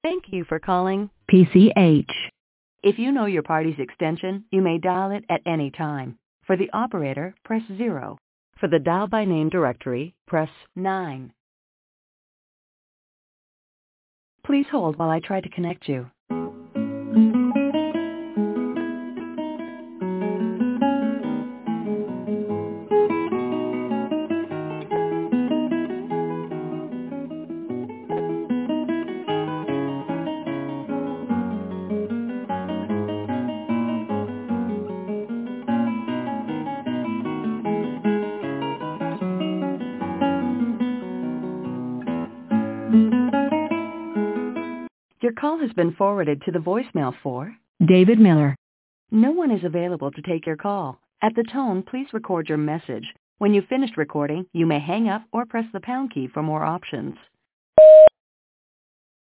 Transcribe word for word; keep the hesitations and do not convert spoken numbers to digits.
Thank you for calling P C H. If you know your party's extension, you may dial it at any time. For the operator, press zero. For the dial by name directory, press nine. Please hold while I try to connect you. Your call has been forwarded to the voicemail for David Miller. No one is available to take your call. At the tone, please record your message. When you've finished recording, you may hang up or press the pound key for more options.